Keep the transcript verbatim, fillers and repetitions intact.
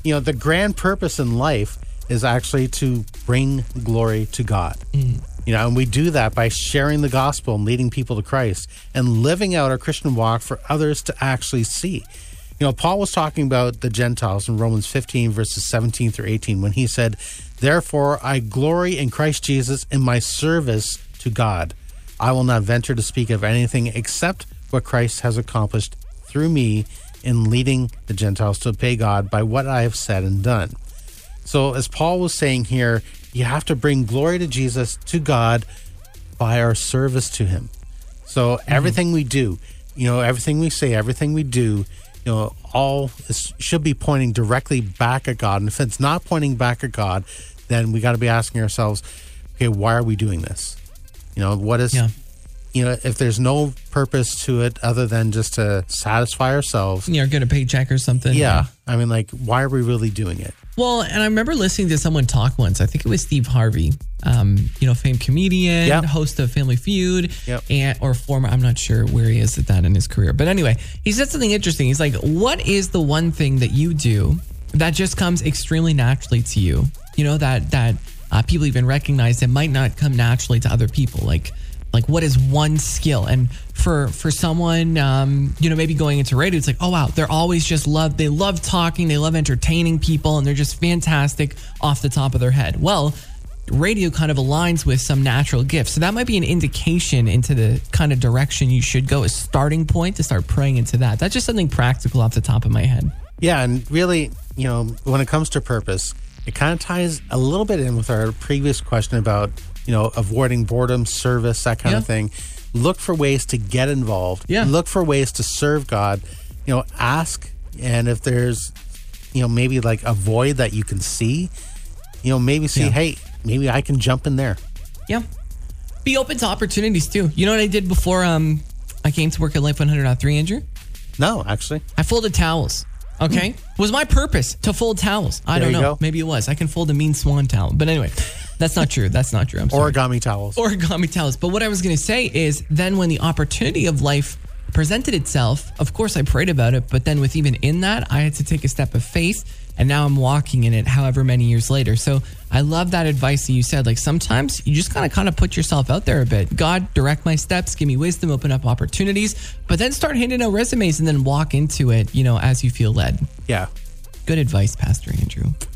you know, the grand purpose in life is actually to bring glory to God. Mm. You know, and we do that by sharing the gospel and leading people to Christ and living out our Christian walk for others to actually see. You know, Paul was talking about the Gentiles in Romans fifteen, verses seventeen through eighteen, when he said, "Therefore I glory in Christ Jesus in my service to God. I will not venture to speak of anything except what Christ has accomplished through me in leading the Gentiles to obey God by what I have said and done." So as Paul was saying here, you have to bring glory to Jesus, to God, by our service to him. So everything mm-hmm. we do, you know, everything we say, everything we do, you know, all is, should be pointing directly back at God. And if it's not pointing back at God, then we got to be asking ourselves, okay, why are we doing this? You know, what is, yeah. you know, if there's no purpose to it other than just to satisfy ourselves. Yeah, get a paycheck or something. Yeah. I mean, like, why are we really doing it? Well, and I remember listening to someone talk once. I think it was Steve Harvey, um, you know, famed comedian, yep. host of Family Feud, yep. and or former, I'm not sure where he is at that in his career. But anyway, he said something interesting. He's like, what is the one thing that you do that just comes extremely naturally to you? You know, that that uh, people even recognize that might not come naturally to other people. Like, like what is one skill? And for for someone, um, you know, maybe going into radio, it's like, oh, wow, they're always just love. They love talking. They love entertaining people. And they're just fantastic off the top of their head. Well, radio kind of aligns with some natural gifts. So that might be an indication into the kind of direction you should go, a starting point to start praying into that. That's just something practical off the top of my head. Yeah. And really, you know, when it comes to purpose, it kind of ties a little bit in with our previous question about, you know, avoiding boredom, service, that kind yeah. of thing. Look for ways to get involved. Yeah. Look for ways to serve God. You know, ask, and if there's, you know, maybe like a void that you can see, you know, maybe see, yeah. hey, maybe I can jump in there. Yeah. Be open to opportunities too. You know what I did before um, I came to work at Life one hundred point three, Andrew? No, actually. I folded towels. Okay. Mm. Was my purpose to fold towels? I there don't know. Go. Maybe it was. I can fold a mean swan towel. But anyway, that's not true. That's not true. I'm sorry. Origami towels. Origami towels. But what I was going to say is then when the opportunity of life presented itself, of course I prayed about it. But then with even in that, I had to take a step of faith. And now I'm walking in it however many years later. So I love that advice that you said. Like sometimes you just kind of kind of put yourself out there a bit. God, direct my steps, give me wisdom, open up opportunities, but then start handing out resumes and then walk into it, you know, as you feel led. Yeah. Good advice, Pastor Andrew.